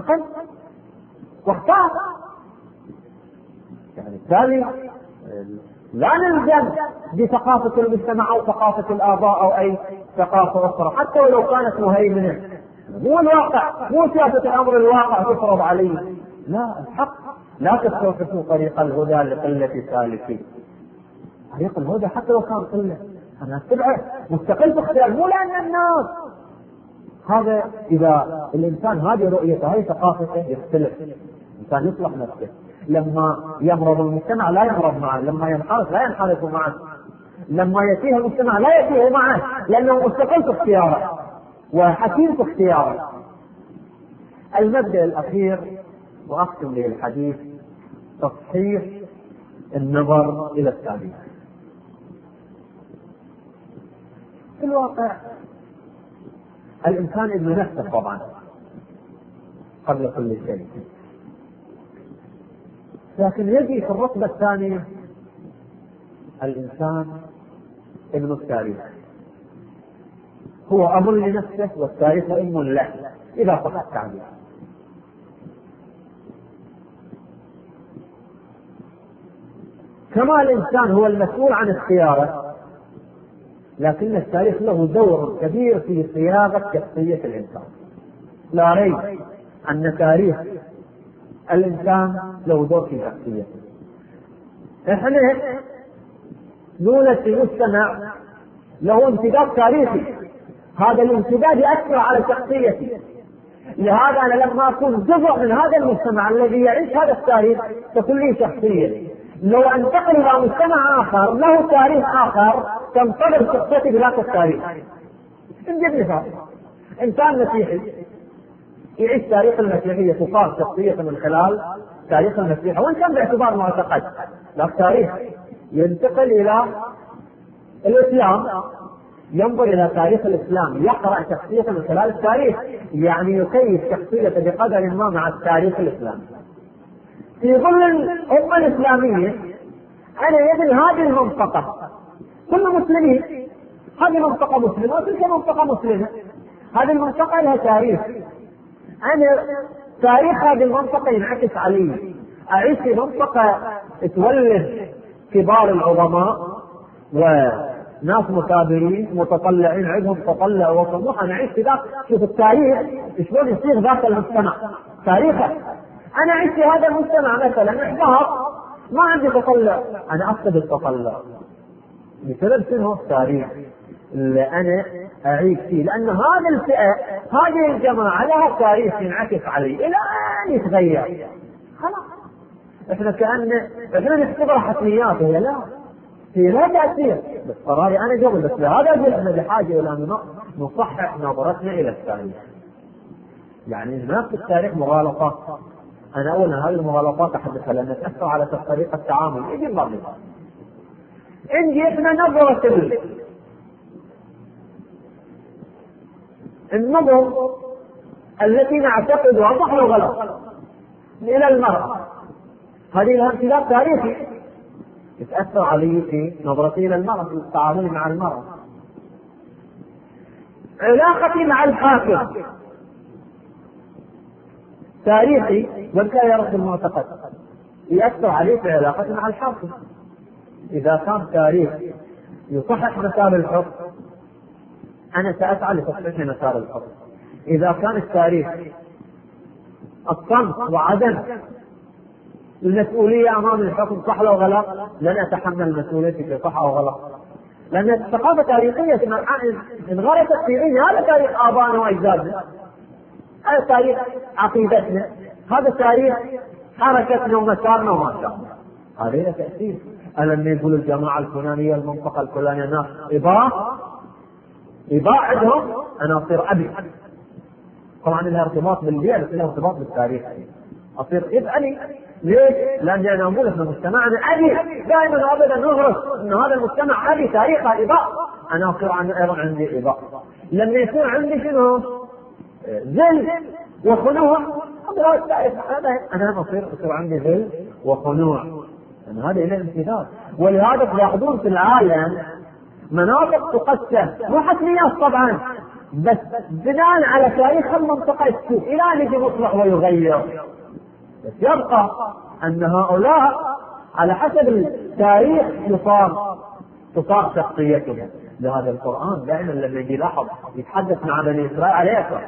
واختار. يعني بالتالي لا نلزم بثقافة المجتمع أو ثقافة الآباء أو أي ثقافة أخرى حتى ولو كانت مهيمنة. مو الواقع، مو سياسة الأمر الواقع تفرض عليه. لا، الحق لا تستوقفوا طريق الهدى لقلة سالكين. طريق الهدى حتى لو كان قلة أنا أتبعه مستقل باختيار، مو لأن الناس. هذا إذا الإنسان هذه رؤيته هذه ثقافته يختلف. الإنسان يصلح نفسه. لما يمرض المجتمع لا يمرض معه، لما ينحرف لا ينحرف معه، لما يتيه المجتمع لا يتيه معه، لأنه مستقل في اختياره وحكيم في اختياره. المبدأ الأخير وأختم به الحديث: تصحيح النظر إلى التاريخ. في الواقع الإنسان ابن نفسه طبعا قبل كل شيء، لكن يجي في الرتبة الثانية الإنسان ابن التاريخ، هو أب لنفسه والتاريخ أم له إذا صح التعبير. كما الإنسان هو المسؤول عن اختياره، لكن التاريخ له دور كبير في صياغة شخصية الإنسان. لا ريب أن تاريخ الإنسان له دور في شخصيته. إحنا نولد في مجتمع له امتداد تاريخي، هذا الامتداد يأثر على شخصيتي. لهذا أنا لما أكون جزء من هذا المجتمع الذي يعيش هذا التاريخ تكون لي شخصية. لو أنتقل إلى مجتمع آخر له تاريخ آخر تنطبق شخصيتي بذاك التاريخ. نجيب مثال: إنسان مسيحي يعيش تاريخ المسيحية، تصار شخصية من خلال تاريخ المسيحية، وإن كان باعتبار معتقد، لكن تاريخ ينتقل إلى الإسلام، ينظر إلى تاريخ الإسلام، يقرأ شخصية من خلال التاريخ، يعني يكيف شخصيته بقدر ما مع التاريخ الإسلامي. في ظل الأمة الإسلامية أنا يدري هذه المنطقة كل مسلمين، هذه منطقة مسلمة وتلك منطقة مسلمة، هذه المنطقة لها تاريخ، أنا تاريخ هذه المنطقة ينعكس علي. أعيش في منطقة تولد كبار العظماء وناس مثابرين متطلعين، عندهم تطلع وطموح. أنا أعيش في ذاك. شوف التاريخ شلون يصير ذاك المجتمع تاريخه. أنا أعيش في هذا المجتمع مثلا احباب، ما عندي تطلع، أنا أفقد التطلع بسبب شنو؟ التاريخ اللي أنا أعيش فيه، لأن هذه الفئة هذه الجماعة لها تاريخ ينعكس علي إلى أن يتغير. خلاص إحنا إحنا نعتبر حتميات، هي لا، هي لا تأثير، بس قراري أنا قبل. بس لهذا أقول إحنا بحاجة إلى نصحح نظرتنا إلى التاريخ. يعني هناك في التاريخ مغالطات، أنا أولا هذه المغالطات أحدثها لأن تأثر على طريقة التعامل. يجي بعض عندي إحنا نظرة النظر التي نعتقدها صح وغلط إلى المرأة، هذه لها امتداد تاريخي يتأثر علي في نظرتي إلى المرأة، في التعامل مع المرأة. علاقتي مع الحاكم تاريخي، وإن كان يرد المعتقد يأثر علي في علاقتي مع الحاكم. إذا كان تاريخ يصحح مسار الحكم أنا سأسعى لتصحيح مسار الحكم. إذا كان التاريخ الصمت وعدم المسؤولية أمام الحكم صح أو غلط، لن أتحمل مسؤوليتي في صح أو غلط. لأن الثقافة تاريخية انغرست في ذهننا، هذا تاريخ آبائنا وأجدادنا، هذا تاريخ عقيدتنا، هذا تاريخ حركتنا ومسارنا وما شاء الله. هذا له تأثير. ألم يقول الجماعة الفلانية المنطقة الفلانية ناس إباء عندهم، أنا أصير أبي. طبعا لها ارتباط بالبيئة بس لها ارتباط بالتاريخ. أصير إبأني. ليش؟ لأن أنا أقول لك مجتمعنا أبي دائما وأبدا نغرس أن هذا المجتمع أبي تاريخه إباء، أنا أصير أيضا عندي إباء. لما يكون عندي شنو؟ ذل وخنوع، أنا أصير عندي ذل وخنوع. يعني هذا له امتداد. ولهذا تلاحظون في العالم مناطق تقسم، مو حتميات طبعا، بس بناء على تاريخ المنطقة السوء إلى أن يجي مصلح ويغير. بس يبقى أن هؤلاء على حسب التاريخ تصار شخصيتهم. لهذا القرآن دائما لما يجي لاحظ يتحدث مع بني إسرائيل عليه،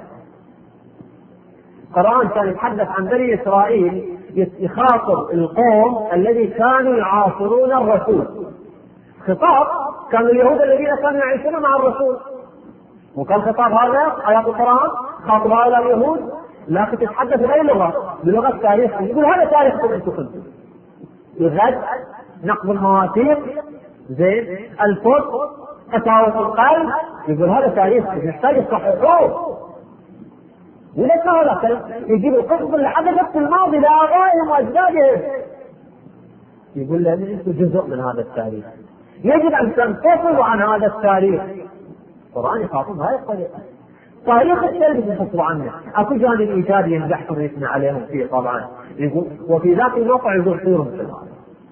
القرآن كان يتحدث عن بني إسرائيل، يخاطب القوم الذي كانوا يعاصرون الرسول. خطاب كانوا اليهود الذين كانوا يعيشون مع الرسول، وكان خطاب هذا آيات القرآن خاطب هؤلاء اليهود، لكن تتحدث بأي لغة؟ بلغة التاريخ. يقول هذا تاريخكم انتم كنتم. الغد، نقض المواسير، زين، الفرق، قساوة القلب، يقول هذا تاريخكم يحتاج يصححوه. وليس هذا يجيب القصص اللي حدثت في الماضي لآبائهم وأجدادهم، يقول لهم انتم جزء من هذا التاريخ، يجب أن تنفصلوا عن هذا التاريخ. القرآن يخاطب هاي الطريقة. تاريخ السلبي تنفصلوا عنه. اكو جانب ايجابي يمدحكم ويثني عليهم فيه طبعا، يقول وفي ذاك الموقع يقول خيرهم في العالم.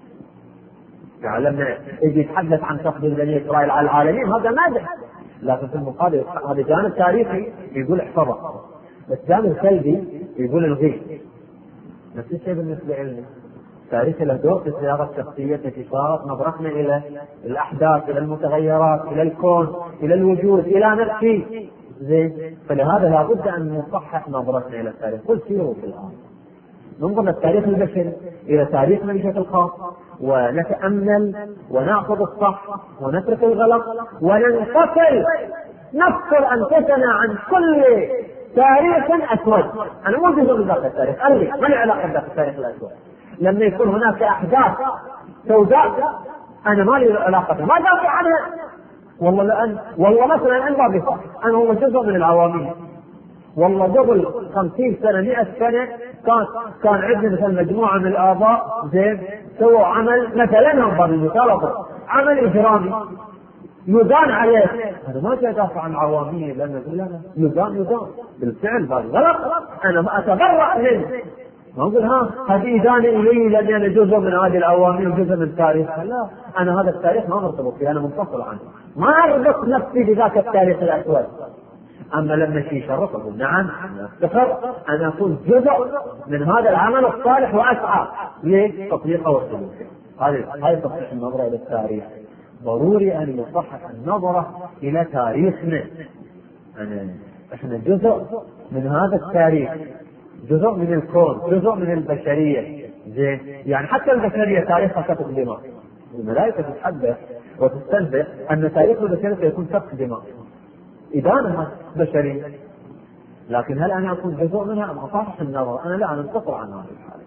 يعني لما يجي يتحدث عن تفضيل بني اسرائيل على العالمين هذا مادح، لكن في المقابل هذا جانب تاريخي يقول احفظه، بس جانب سلبي يقول الغيه. نفس الشيء بالنسبه لنا، التاريخ له دور في صياغه شخصيتنا، في صياغه نظرتنا الى الاحداث، الى المتغيرات، الى الكون، الى الوجود، الى نفسي. زين، فلهذا لابد ان نصحح نظرتنا الى التاريخ. قل سيروا في الارض، ننظر للتاريخ البشري الى تاريخنا بشكل خاص، ونتامل وناخذ الصح ونترك الغلط، وننفصل، نفصل انفسنا عن كل تاريخ اسود. انا مو جزء من ذاك التاريخ، ما لي علاقه بذاك التاريخ الاسود. لما يكون هناك احداث سوداء انا ما لي علاقه بها، ما دافع عنها. والله مثلا عن بابي انا هو جزء من العوامل. والله قبل 50 سنه 100 سنه كان عندنا مثلا مجموعه من الاباء، زين، سووا عمل مثلا هم بالمسابقه، عمل اجرامي يدان عليه. هذا ما جاء دافع عن عواميه، لانه يقول لا يدان بالفعل هذا غلط، انا ما اتبرأ منه. ما اقول هذه إدانة إلي لأني أنا جزء من هذه العوامل وجزء من التاريخ. لا، أنا هذا التاريخ ما مرتبط فيه، أنا منفصل عنه، ما أربط نفسي بذاك التاريخ الأسود. أما لما شيء شرف أقول نعم أنا أفتخر أن أكون جزء من هذا العمل الصالح وأسعى لتطبيقه وسلوكه. هذه تصحيح النظرة إلى التاريخ. ضروري أن نصحح النظرة إلى تاريخنا. إحنا جزء من هذا التاريخ، جزء من الكون، جزء من البشرية. زين، يعني حتى البشرية تاريخها سفك دماء. الملائكة تتحدث وتستنبئ أن تاريخ البشرية يكون سفك دماء، إدانة بشرية. لكن هل أنا أكون جزء منها أم أصحح النظر؟ أنا لا، أنا انفصل عن هذه الحالة.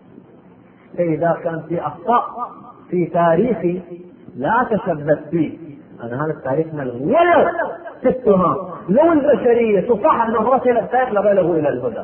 فإذا كان في أخطاء في تاريخي لا أتشبث فيه، أنا هذا التاريخ ملغي ولو في التهم. لو البشرية تصحح نظرتها إلى التاريخ لبلغوا إلى الهدى،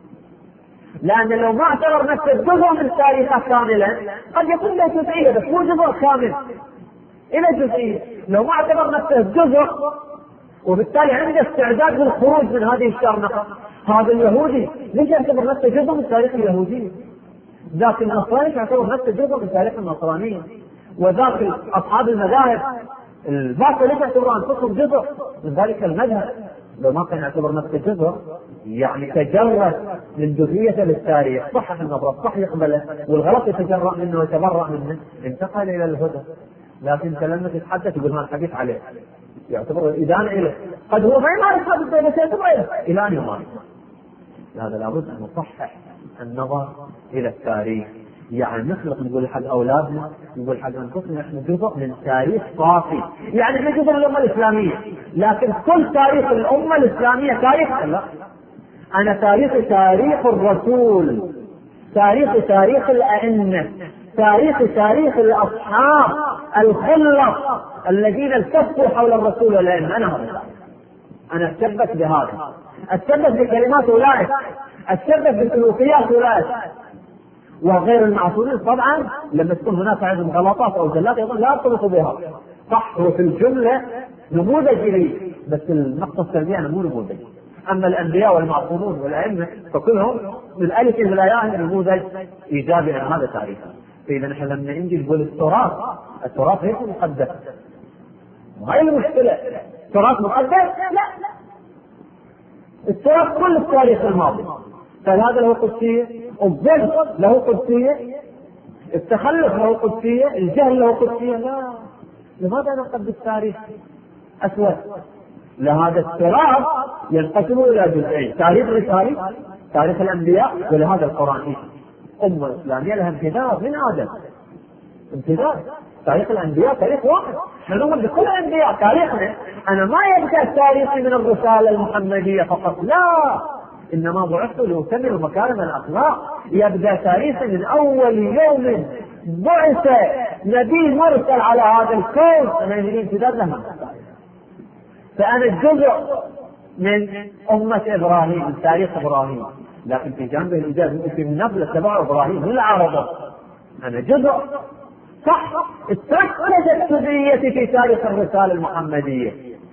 لأن لو ما اعتبر نفسه جزء من تاريخه كاملا قد يكون له جزئية بس مو جزء كامل، إلى جزئية. لو ما اعتبر نفسه جزء وبالتالي عنده استعداد للخروج من هذه الشرنقة، هذا اليهودي ليش يعتبر نفسه جزء من تاريخ اليهودية؟ ذاك النصراني يعتبر نفسه جزء من تاريخ النصرانية، وذاك أصحاب المذاهب الباطل ليش يعتبروا أنفسهم جزء من ذلك المذهب؟ لو ما كان يعتبر نفسه جزء يعني تجرد من جزئية للتاريخ، صحح النظرة، صح يقبله، والغلط يتجرأ منه ويتبرأ منه، انتقل إلى الهدى. لكن انت لما تتحدث يقول هذا الحديث عليه، يعتبر إدانة إليه، قد هو ما يمارس هذا الدين بس يعتبر إلى أن يمارس. لهذا لابد أن نصحح النظر إلى التاريخ. يعني نخلق نقول حق أولادنا، نقول حق أنفسنا إحنا جزء من تاريخ صافي، يعني إحنا جزء من الأمة الإسلامية، لكن كل تاريخ الأمة الإسلامية تاريخ لا. أنا تاريخ الرسول، تاريخ الأئمة، تاريخ الأصحاب الخلة الذين التفوا حول الرسول والأئمة. أنا أتشبث بهذا، أتشبث بكلمات أولئك، أتشبث بسلوكيات أولئك. وغير المعصومين طبعا لما تكون هناك عندهم غلطات أو زلات أيضا لا يرتبطوا بها. صح، وفي الجملة نموذج لي، بس النقطة السلبية مو نموذج. أما الأنبياء والمعصومون والأئمة فكلهم من الألف إلى الياء نموذج إيجابي عن هذا تاريخا. فإذا نحن لما نجي نقول التراث ليس مقدس، وهي المشكلة. التراث مقدس؟ لا، التراث كل التاريخ الماضي. فهذا له قدسية، الظلم له قدسية، التخلف له قدسية، الجهل له قدسية. لا، لماذا نقدس تاريخ أسود؟ لهذا التراث ينقسم إلى جزئين: تاريخ رسالي، تاريخ الأنبياء، ولهذا القرآن. أمة إسلامية لها امتداد من آدم، امتداد. تاريخ الأنبياء تاريخ واحد، نؤمن بكل الأنبياء تاريخنا. أنا ما يبدأ تاريخي من الرسالة المحمدية فقط، لا، إنما بعثت لأتمم مكارم الأخلاق. يبدأ تاريخي من أول يوم بعث نبي مرسل على هذا الكون، أنا يجري امتداد لها. فأنا جزء من أمة إبراهيم، من تاريخ إبراهيم، لكن في جانب الإيجاب في النبلة تبع إبراهيم من العرب. أنا جزء صح، تركزت جزئيتي في تاريخ الرسالة المحمدية،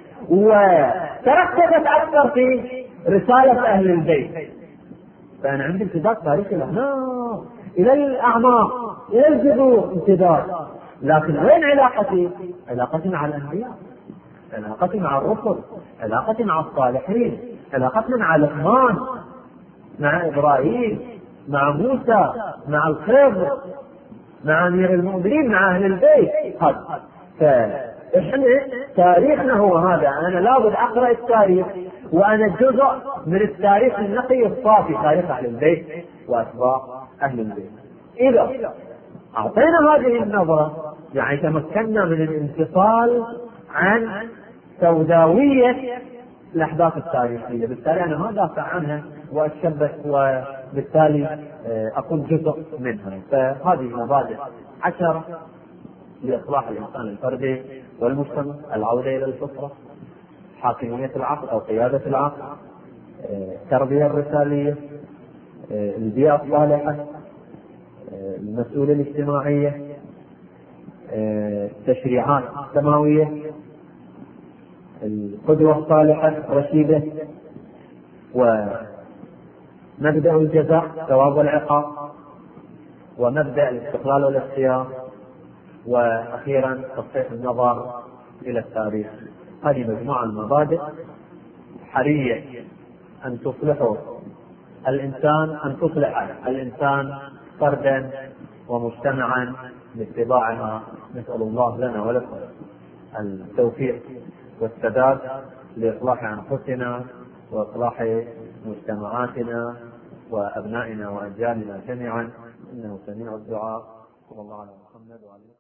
وتركزت أكثر في رسالة أهل البيت. فأنا عندي امتداد تاريخي إلى الأعماق، إلى الجذور امتداد. لكن وين علاقتي؟ علاقتي مع الأنبياء، علاقتي مع الرسل، علاقتي مع الصالحين، علاقتنا مع لقمان، مع إبراهيم، مع موسى، مع الخضر، مع أمير المؤمنين، مع أهل البيت. فإحنا تاريخنا هو هذا. أنا لابد أقرأ التاريخ وأنا جزء من التاريخ النقي الصافي، تاريخ أهل البيت وأتباع أهل البيت. إذا أعطينا هذه النظرة يعني تمكنا من الانفصال عن سوداوية الأحداث التاريخية. بالتالي أنا ما دافع عنها وأتشبث، وبالتالي أكون جزء منها. فهذه مبادئ 10 لإصلاح الإنسان الفردي والمجتمع: العودة إلى الفطرة، حاكمية العقل أو قيادة العقل، التربية الرسالية، البيئة الصالحة، المسؤولية الاجتماعية، التشريعات السماوية، القدوة الصالحة الرشيدة، ومبدأ الجزاء ثواب والعقاب، ومبدأ الاستقلال والاختيار، وأخيرا تصحيح النظر إلى التاريخ. هذه مجموعة المبادئ حرية أن تصلحوا الإنسان، أن تصلح الإنسان فردا ومجتمعا باتباعها. نسأل الله لنا ولكم التوفيق والسداد لإصلاح أنفسنا وإصلاح مجتمعاتنا وأبنائنا وأجيالنا جميعا، إنه سميع الدعاء. صلى الله على محمد وعلى